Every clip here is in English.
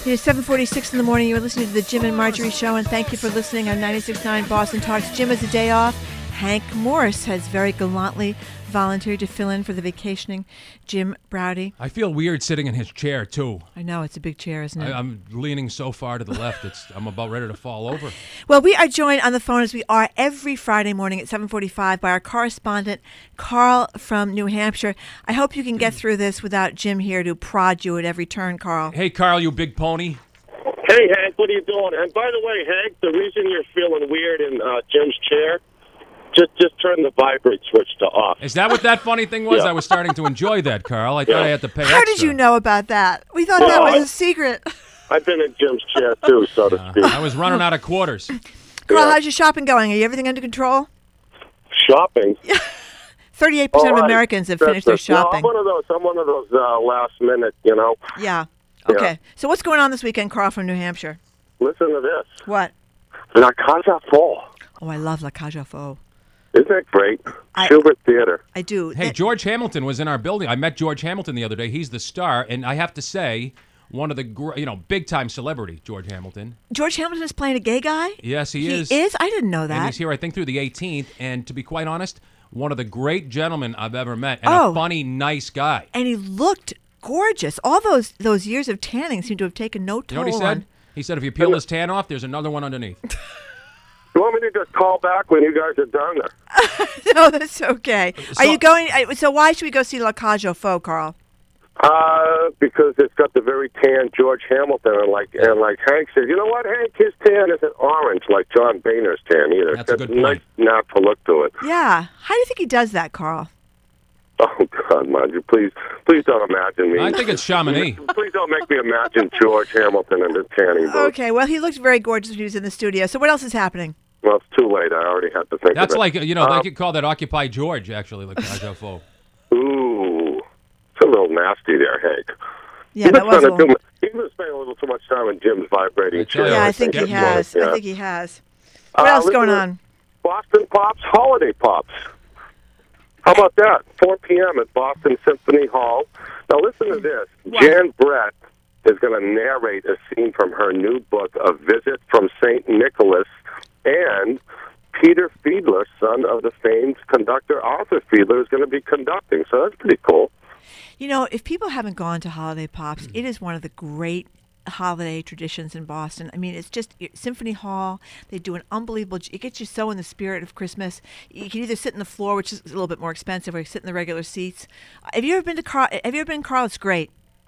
It is 7:46 in the morning. You're listening to the Jim and Marjorie Show, and thank you for listening on 96.9 Boston Talks. Jim has a day off. Hank Morris has very gallantly volunteered to fill in for the vacationing Jim Braude. I feel weird sitting in his chair, too. I know, it's a big chair, isn't it? I'm leaning so far to the left, I'm about ready to fall over. Well, we are joined on the phone, as we are every Friday morning at 7:45, by our correspondent, Carl from New Hampshire. I hope you can get through this without Jim here to prod you at every turn, Carl. Hey, Carl, you big pony. Hey, Hank, what are you doing? And by the way, Hank, the reason you're feeling weird in Jim's chair, just turn the vibrate switch to off. Is that what that funny thing was? Yeah. I was starting to enjoy that, Carl. I thought I had to pay How extra. did you know about that? We thought that was a secret. I've been in Jim's chair, too, so to speak. I was running out of quarters. Carl, Yeah. how's your shopping going? Are you everything under control? Shopping? 38% of right. Americans have finished their shopping. No, I'm one of those last minute, Yeah. Yeah. Okay. So what's going on this weekend, Carl from New Hampshire? Listen to this. What? La Casa Fall. Oh, I love La Cage aux Folles. Isn't that great? Schubert Theater. I do. Hey, George Hamilton was in our building. I met George Hamilton the other day. He's the star, and I have to say, one of the big-time celebrity, George Hamilton. George Hamilton is playing a gay guy? Yes, he is. He is? I didn't know that. And he's here, I think, through the 18th. And to be quite honest, one of the great gentlemen I've ever met, and Oh. a funny, nice guy. And he looked gorgeous. All those years of tanning seem to have taken no You know toll what he on. said? He said if you peel his tan off, there's another one underneath. You want me to just call back when you guys are done there? No, that's okay. So- Are you going? So why should we go see La Cage aux Folles, Carl? Because it's got the very tan George Hamilton, and like Hank said, you know what, Hank, his tan isn't orange like John Boehner's tan either. That's a It's good got point. nice natural look to it. Yeah. How do you think he does that, Carl? Oh God, Margie, please don't imagine me. I think it's Chamonix. Please don't make me imagine George Hamilton in the tanning booth. Okay. Well, he looked very gorgeous when he was in the studio. So what else is happening? Well, it's too late. I already had to think That's of it. like, they could call that Occupy George, actually, like Cage aux Folles. Ooh, it's a little nasty there, Hank. Yeah, that was a little... He's been spending a little too much time in Jim's vibrating chair. Yeah, I think he has. Yeah. I think he has. What else is listen going to on? Boston Pops, Holiday Pops. How about that? 4 p.m. at Boston Symphony Hall. Now listen to this. What? Jan Brett is going to narrate a scene from her new book, A Visit from St. Nicholas, and Peter Fiedler, son of the famed conductor Arthur Fiedler, is going to be conducting. So that's pretty cool. You know, if people haven't gone to Holiday Pops, it is one of the great holiday traditions in Boston. I mean, it's just Symphony Hall. They do an unbelievable. It gets you so in the spirit of Christmas. You can either sit in the floor, which is a little bit more expensive, or you sit in the regular seats. Have you ever been to Carl? Have you ever been, Carl? It's great.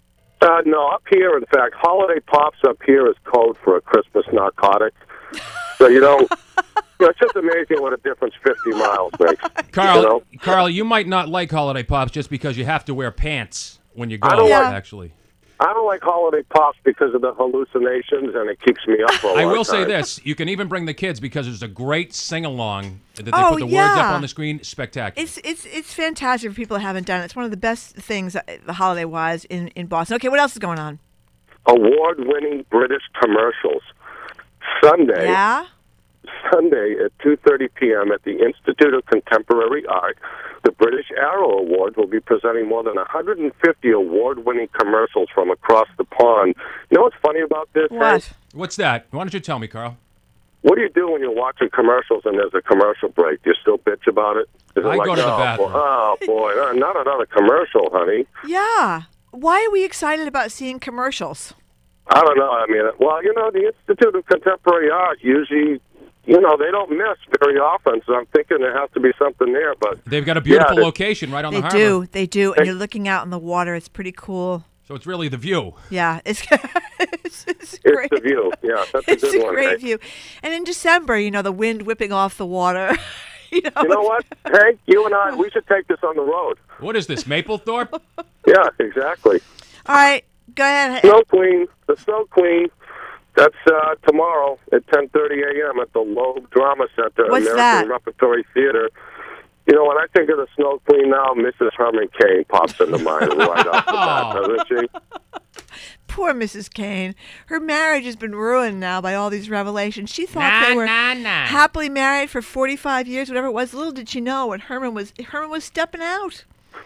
No, up here, in fact, Holiday Pops up here is code for a Christmas narcotic. So, it's just amazing what a difference 50 miles makes. Carl, you might not like Holiday Pops just because you have to wear pants when you go, I don't like- actually. I don't like Holiday Pops because of the hallucinations, and it keeps me up for a long I time. will say this. You can even bring the kids because there's a great sing-along that they Oh, put the words yeah. up on the screen. Spectacular. It's fantastic for people that haven't done it. It's one of the best things holiday-wise in Boston. Okay, what else is going on? Award-winning British commercials. Sunday at 2:30 p.m. at the Institute of Contemporary Art, the British Arrow Award will be presenting more than 150 award-winning commercials from across the pond. You know what's funny about this? Hank? What? What's that? Why don't you tell me, Carl? What do you do when you're watching commercials and there's a commercial break? Do you still bitch about it? Is it I go to the bathroom. Oh, boy, not another commercial, honey. Yeah. Why are we excited about seeing commercials? I don't know. I mean, the Institute of Contemporary Art usually, they don't miss very often, so I'm thinking there has to be something there. But They've got a beautiful location right on the harbor. They do, and you're looking out in the water. It's pretty cool. So it's really the view. Yeah, it's it's great. the view. Yeah, that's It's a good a one. great Hank. view. And in December, the wind whipping off the water. You know what, Hank? You and I, we should take this on the road. What is this, Maplethorpe? Yeah, exactly. All right, go ahead. The Snow Queen. That's tomorrow at 10:30 a.m. at the Loeb Drama Center, What's American that? Repertory Theater. When I think of the Snow Queen now, Mrs. Herman Cain pops into mind right off the bat, doesn't she? Poor Mrs. Kane. Her marriage has been ruined now by all these revelations. She thought they were happily married for 45 years, whatever it was. Little did she know when Herman was stepping out.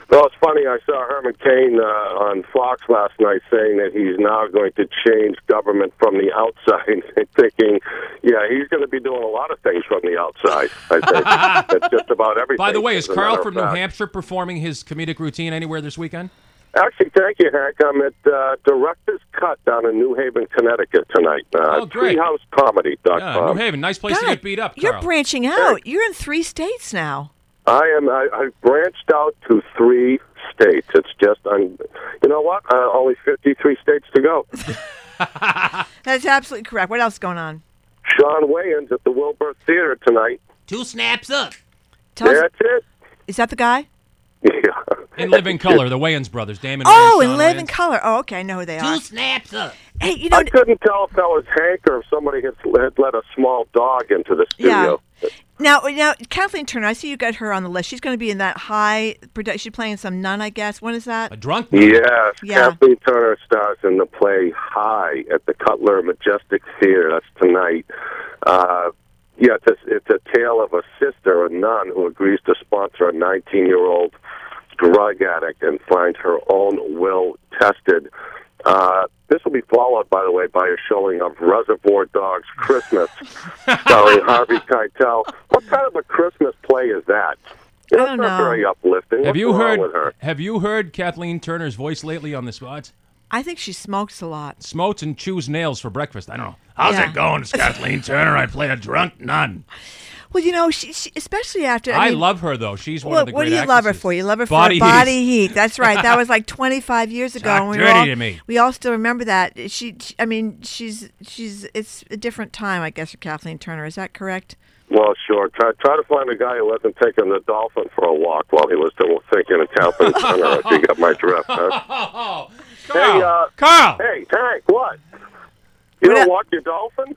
Well, it's funny. I saw Herman Cain on Fox last night saying that he's now going to change government from the outside. Thinking, yeah, he's going to be doing a lot of things from the outside. I think it's just about everything. By the way, is Carl from New Hampshire performing his comedic routine anywhere this weekend? Actually, thank you, Hank. I'm at Director's Cut down in New Haven, Connecticut tonight. Great. TreehouseComedy.com. Yeah, New Haven, nice place to get beat up, Carl. You're branching out. You're in 3 states now. I've branched out to 3 states. It's just, you know what? Only 53 states to go. That's absolutely correct. What else is going on? Sean Wayans at the Wilbur Theater tonight. 2 snaps up. That's it. Is that the guy? Yeah. In Living Color, the Wayans brothers, Damon Oh, Wayans, in Sean Living Wayans. Color. Oh, okay, I know who they are. 2 snaps up. Hey, you know, I couldn't tell if that was Hank or if somebody had let a small dog into the studio. Yeah. Now, Kathleen Turner, I see you got her on the list. She's going to be in that high production. She's playing some nun, I guess. When is that? A drunk? Yes, Yeah. Kathleen Turner stars in the play High at the Cutler Majestic Theater. That's tonight. It's a tale of a sister, a nun, who agrees to sponsor a 19-year-old drug addict and finds her own will tested. This will be followed, by the way, by a showing of Reservoir Dogs Christmas, starring Harvey Keitel. What kind of a Christmas play is that? I don't Not know. very uplifting. Have you What's wrong with her? heard Kathleen Turner's voice lately on the spots? I think she smokes a lot. Smokes and chews nails for breakfast. I don't know. How's Yeah. it going? It's Kathleen Turner. I play a drunk nun. Well, you know, she especially after. I mean, love her, though. She's one of the what great do you love her actresses. for? You love her for Body Body Heat. Heat. That's right. That was like 25 years ago. Talk and we dirty all, to me. We all still remember that. She's it's a different time, I guess, for Kathleen Turner. Is that correct? Well, sure. Try to find a guy who wasn't taking the dolphin for a walk while he was still thinking of Kathleen Turner, if you got my drift. Huh? Oh, Carl! Hey, Carl! Hey, Hank, what? You What don't up? walk your dolphin?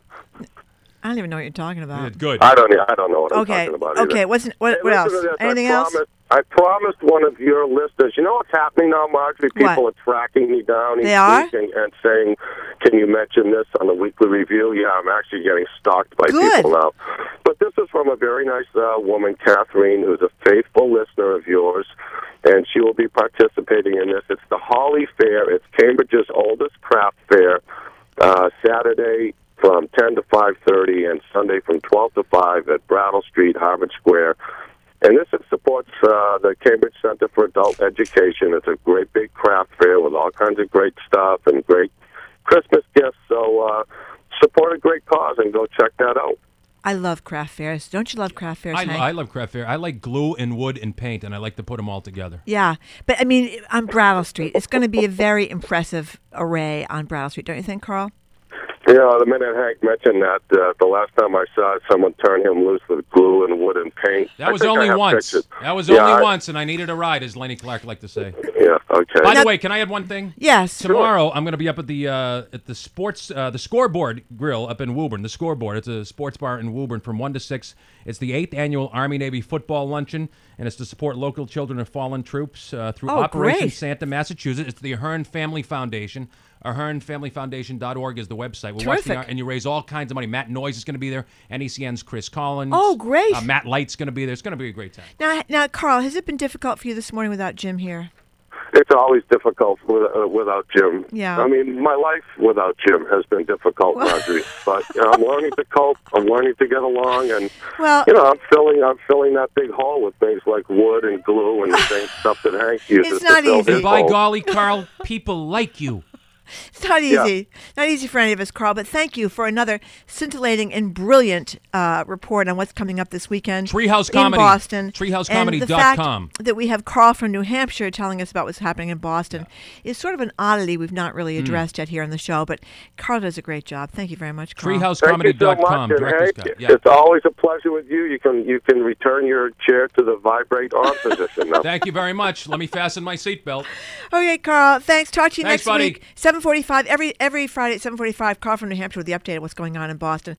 I don't even know what you're talking about. Yeah, good. I don't know what I'm Okay. talking about Okay. either. What Hey, else? listen to this. Anything else? I promised one of your listeners. You know what's happening now, Marjorie? People What? are tracking me down each They are? week and saying, "Can you mention this on the weekly review?" Yeah, I'm actually getting stalked by Good. people now. But this is from a very nice woman, Catherine, who's a faithful listener of yours, and she will be participating in this. It's the Holly Fair. It's Cambridge's oldest craft fair. Saturday from 10 to 5:30 and Sunday from 12 to 5 at Brattle Street, Harvard Square. And this supports the Cambridge Center for Adult Education. It's a great big craft fair with all kinds of great stuff and great Christmas gifts. So support a great cause and go check that out. I love craft fairs. Don't you love craft fairs, Hank? I love craft fair. I like glue and wood and paint, and I like to put them all together. Yeah, but I mean, on Brattle Street, it's going to be a very impressive array on Brattle Street, don't you think, Carl? You know, the minute Hank mentioned that, the last time I saw someone turn him loose with glue and wood and paint. That I was think I only have once. pictures. That was Yeah, only once, and I needed a ride, as Lenny Clark liked to say. Yeah, okay. By the way, can I add one thing? Yes. Tomorrow, I'm going to be up at the sports the Scoreboard Grill up in Woburn. The Scoreboard. It's a sports bar in Woburn from 1 to 6. It's the 8th annual Army-Navy football luncheon, and it's to support local children of fallen troops through Operation great. Santa, Massachusetts. It's the Ahern Family Foundation. AhernFamilyFoundation.org is the website. We'll watch Terrific. and you raise all kinds of money. Matt Noyes is going to be there. NECN's Chris Collins. Oh, great. Matt Light's going to be there. It's going to be a great time. Now, Carl, has it been difficult for you this morning without Jim here? It's always difficult without Jim. Yeah. I mean, my life without Jim has been difficult, Marjorie. But I'm learning to cope. I'm learning to get along, and Well, I'm filling that big hole with things like wood and glue and the same stuff that Hank uses. It's not to fill easy. his And by hole. golly, Carl, people like you. it's not Yeah. easy. Not easy for any of us, Carl, but thank you for another scintillating and brilliant report on what's coming up this weekend Treehouse in Comedy. Boston. TreehouseComedy.com. And the fact that we have Carl from New Hampshire telling us about what's happening in Boston is sort of an oddity we've not really addressed yet here on the show, but Carl does a great job. Thank you very much, Carl. Thank you so TreehouseComedy.com. much, and Director's Hank, Cut. Yeah. it's always a pleasure with you. You can return your chair to the vibrate on position now. Thank you very much. Let me fasten my seatbelt. Okay, Carl. Thanks. Talk to you Thanks, next buddy. week. 7:45 every Friday at 7:45. Carl from New Hampshire with the update of what's going on in Boston.